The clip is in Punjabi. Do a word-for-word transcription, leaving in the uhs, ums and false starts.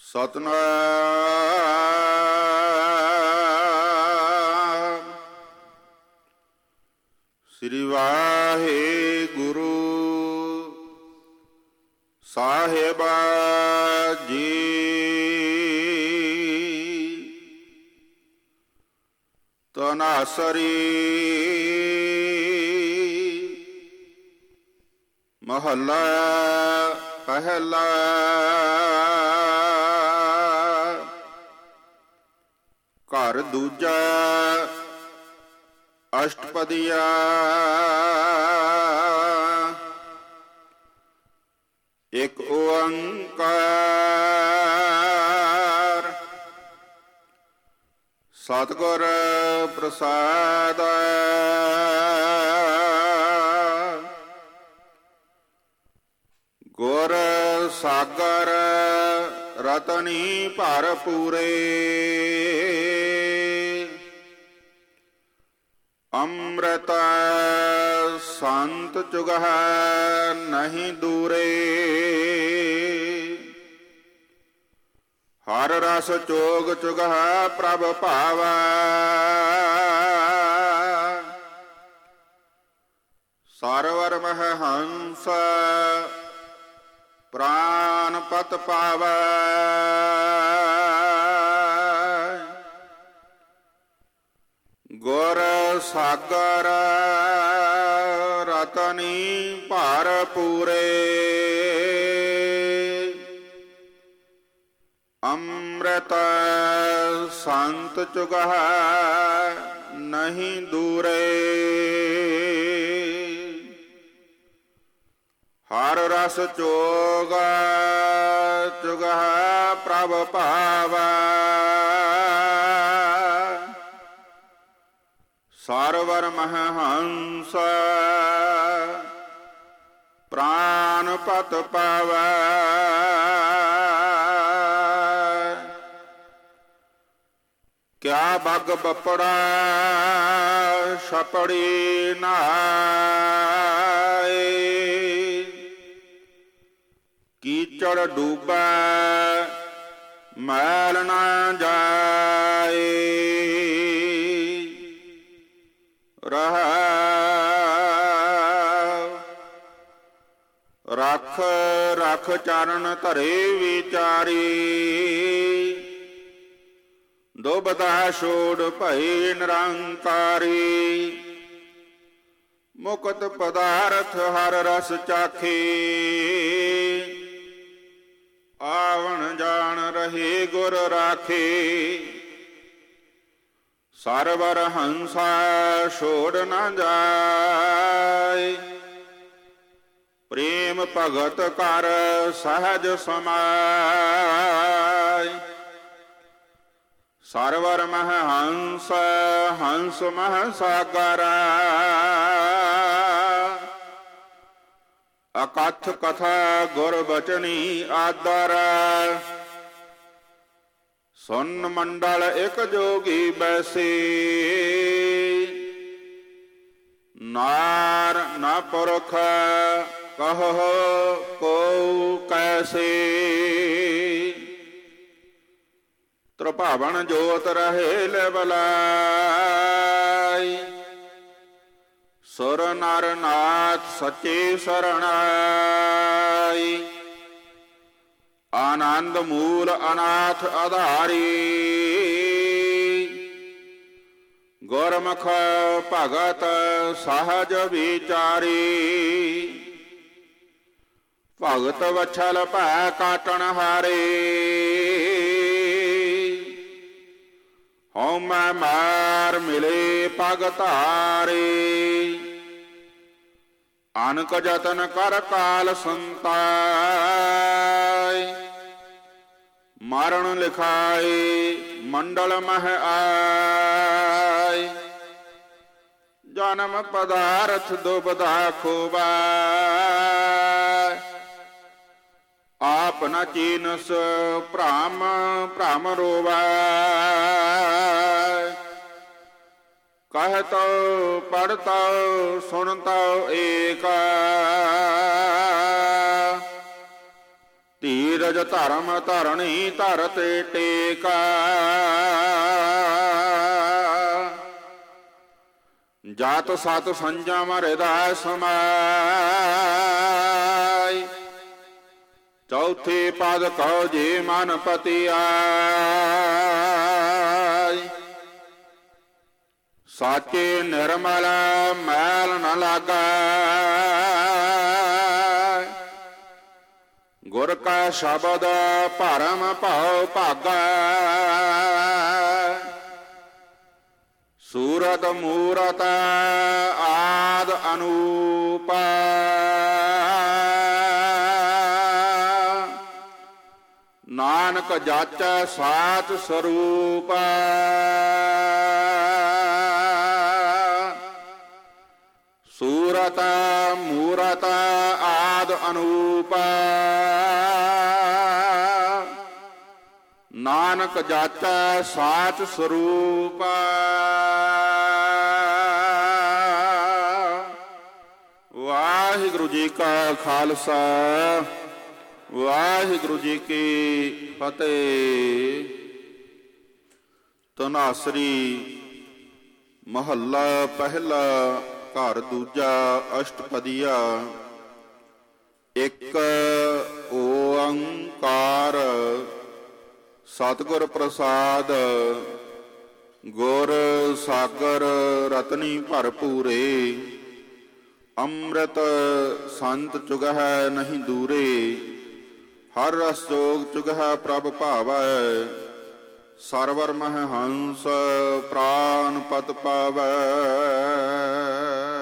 ਸਤਿਨਾਮ ਸ੍ਰੀ ਵਾਹਿਗੁਰੂ ਸਾਹਿਬ ਜੀ। ਤਨਾਸਰੀ ਮਹੱਲਾ ਪਹਿਲਾ। ਘਰ ਦੂਜਾ ਅਸ਼ਟਪਦੀਆ। ਇਕ ਓੰਕਾਰ ਸਤਿਗੁਰ ਪ੍ਰਸਾਦਿ। ਗੁਰ ਸਾਗਰ ਰਤਨੀ ਭਰਪੂਰੇ। ਅੰਮ੍ਰਿਤ ਸੰਤ ਚੁਗਹਿ ਨਹੀਂ ਦੂਰੇ। ਹਰ ਰਸ ਚੋਗ ਚੁਗਹਿ ਪ੍ਰਭ ਭਾਵੈ। ਸਰਵਰ ਮਹਿ ਹੰਸ ਪ੍ਰਾਨ ਪਤ ਪਾਵੈ। ਗੁਰ ਸਾਗਰ ਰਤਨੀ ਭਰਪੂਰੇ। ਅੰਮ੍ਰਿਤ ਸੰਤ ਚੁਗਹਿ ਨਹੀਂ ਦੂਰੇ। ਹਰ ਰਸ ਚੋਗ ਚੁਗਹਿ ਪ੍ਰਭ ਭਾਵੈ। ਸਰਵਰ ਮਹਿ ਹੰਸ ਪ੍ਰਾਨ ਪਤ ਪਾਵੈ। ਕਿਆ ਬਗ ਬਪੜਾ ਛਪੜੀ ਨਹਾਏ। ਕੀਚੜ ਡੂਬੈ ਮੈਲ ਨਾ ਜਾਏ। ਰਹਾਉ ਰਖ ਰਖ ਚਰਨ ਧਰੇ ਵਿਚਾਰੀ। ਦੁਬਦਾ ਛੋੜ ਭਏ ਨਿਰੰਕਾਰੀ। ਮੁਕਤ ਪਦਾਰਥ ਹਰ ਰਸ ਚਾਖੇ। ਆਵਣ ਜਾਣ ਰਹੇ ਗੁਰ ਰਾਖੇ। ਸਰਵਰ ਹੰਸਾ ਛੋੜ ਨਾ ਜਾਏ। ਪ੍ਰੇਮ ਭਗਤ ਕਰ ਸਹਜ ਸਮਾਏ। ਸਰਵਰ ਮਹਿ ਹੰਸ ਹੰਸ ਮਹਿ ਸਾਗਰ। ਅਕਥ ਕਥਾ ਗੁਰ ਬਚਨੀ ਆਦਰ। ਸੁਨ ਮੰਡਲ ਇਕ ਜੋਗੀ ਬੈਸੇ। ਨਾਰ ਨਾ ਪੁਰਖ ਕਹੋ ਕੋ ਕੈਸੇ। ਤ੍ਰਿਭਾਵਨ ਜੋਤ ਰਹੇ ਲਿਵਲਾਈ। ਸੁਰ ਨਰ ਨਾਥ ਸੱਚੇ ਸਰਣਾਈ। ਆਨੰਦ ਮੂਲ ਅਨਾਥ ਆਧਾਰੀ। ਗੁਰਮੁਖ ਭਗਤ ਸਹਜ ਵਿਚਾਰੀ। ਭਗਤ ਵਛਲ ਭੈ ਕਾਟਣ ਹਾਰੇ। ਹਉਮੈ ਮਾਰ ਮਿਲੇ ਪਗ ਧਾਰੇ। ਅਨਕ ਜਤਨ ਕਰ ਕਾਲ ਸੰਤਾਇ। ਮਰਨ ਲਿਖਾਏ ਮੰਡਲ ਮਹਿ ਆਏ। ਜਨਮ ਪਦਾਰਥ ਦੁਬਦਾ ਖੋਬੈ। ਆਪ ਨ ਚੀਨਸ ਭ੍ਰਮ ਭ੍ਰਮ ਰੋਵੈ। कहतो पढ़तो सुनतो एक धीर ਧੀਰਜ ਧਰਮ ਧਰਣੀ ਧਰਤੇ ਟੇਕਾ ਜਾਤ ਸਤ ਸੰਜਮ ਹਿਰਦੈ ਸਮਾਈ ਚੌਥੇ ਪਦ ਕਉ ਜੇ ਮਨ ਪਤੀ ਆਈ ਸਾਚੇ ਨਿਰਮਲ ਮੈਲ ਨ ਲਾਗੈ ਗੁਰ ਕਾ ਸ਼ਬਦ ਭਰਮ ਭਉ ਭਾਗੈ ਸੂਰਤ ਮੂਰਤ ਆਦ ਅਨੂਪ ਨਾਨਕ ਜਾਚੈ ਸਾਚ ਸਰੂਪ ਸੂਰਤ ਮੂਰਤ ਆਦ ਅਨੂਪ ਨਾਨਕ ਜਾਚੈ ਸਾਚ ਸਰੂਪ ਵਾਹਿਗੁਰੂ ਜੀ ਕਾ ਖਾਲਸਾ ਵਾਹਿਗੁਰੂ ਜੀ ਕੀ ਫਤਿਹ। ਧਨਾਸਰੀ ਮਹੱਲਾ ਪਹਿਲਾ ਘਰ ਦੂਜਾ ਅਸ਼ਟਪਦੀਆ। ਇੱਕ ਓੰਕਾਰ ਸਤਿਗੁਰ ਪ੍ਰਸਾਦ ਗੁਰ ਸਾਗਰ ਰਤਨੀ ਭਰਪੂਰੇ ਅੰਮ੍ਰਿਤ ਸੰਤ ਚੁਗਹਿ ਨਹੀਂ ਦੂਰੇ ਹਰ ਰਸ ਜੋਗ ਚੁਗਹਿ ਪ੍ਰਭ ਭਾਵੈ ਸਰਵਰ ਮਹਿ ਹੰਸ ਪ੍ਰਾਨ ਪਤ ਪਾਵੈ।